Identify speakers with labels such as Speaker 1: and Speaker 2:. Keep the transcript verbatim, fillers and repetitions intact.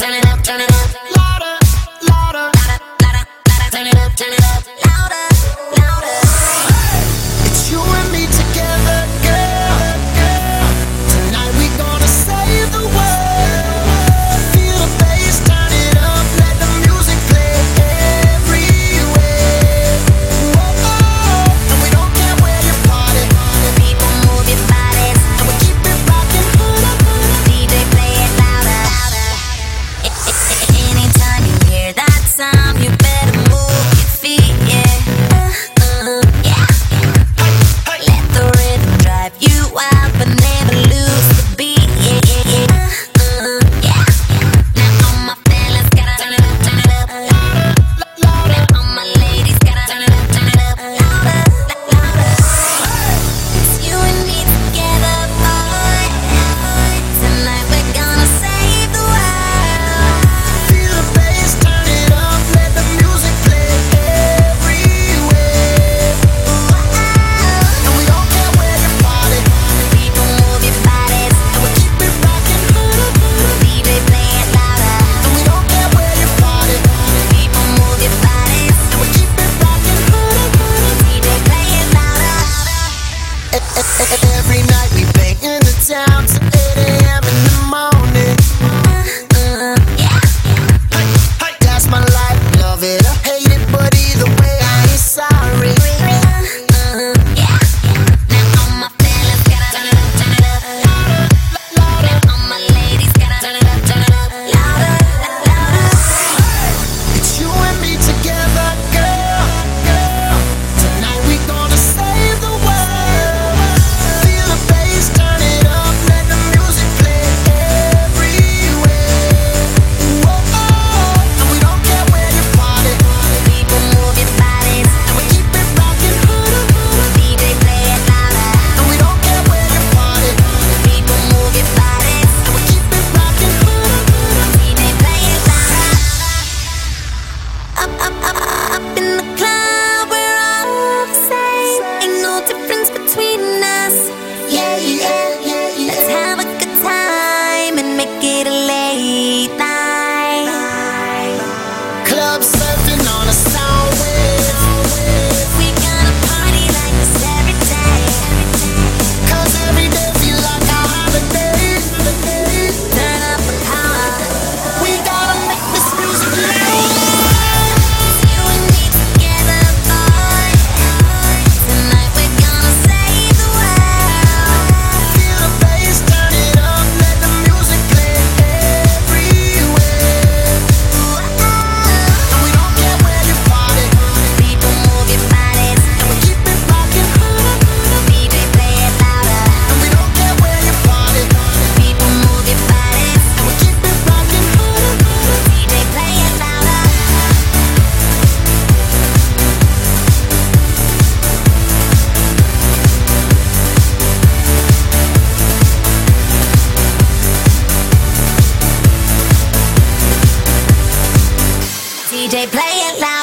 Speaker 1: turn it up, turn it up, louder, louder, louder, louder, turn it up, turn it up, louder, louder. It's you and me together, girl, girl. Tonight we gonna save the world. Feel the bass, turn it up, let the music play everywhere. Whoa, oh, and we don't care where you party. People move your bodies, and we keep it rockin'. D J play it louder, louder. Anytime you hear that sound, you better move your feet, yeah. Uh, uh, yeah. Let the rhythm drive you wild, but never lose the beat, yeah, yeah, yeah. Uh, uh, yeah. Now all my fellas gotta turn it up, turn it up, louder, louder. Now all my ladies gotta turn it up, turn it up, louder, louder. It's you and me together, boy. Tonight we're gonna save the world. Feel the bass, turn it up, let the music play everywhere. And we don't care where you party. People move your bodies, and we keep it rockin'. D J play it louder. And we don't care where you party. People move your bodies, and we keep it rockin'. D J play it louder. Every night we bang in the town till eight A M in the morning. Uh, uh, yeah. That's my life, love it or hate it, but either way I ain't sorry. Uh, uh, yeah. Now all my fellas gotta turn it up, turn it up, louder, louder. Now all my ladies gotta turn it up, turn it up, louder, louder. It's you and me together, girl, girl. Tonight we gonna save the world. Feel the bass, turn it up, let the music play everywhere. Whoa, oh, and we don't care where you party. People move your bodies, and we keep it rockin'. D J play it louder. And we don't care where you party. People move your bodies, and we keep it rockin'. D J play it louder. Up, up, up, up in the club, we're all the same. Ain't no difference between us. Yeah, yeah, yeah, yeah. Let's have a good time and make it a late night. Club surfing on a sound wave. We gonna party like this every day. Cause every day feel like a holiday. Turn up the power. We gotta make this music loud. You and me together, boy. Tonight we're gonna save the world. Feel the bass, turn it up, let the music play everywhere. And we don't care where you party. People move your bodies, and we keep it rockin'. D J play it louder. And we don't care where you party. People move your bodies, and we keep it rockin'. D J play it louder. D J play it loud.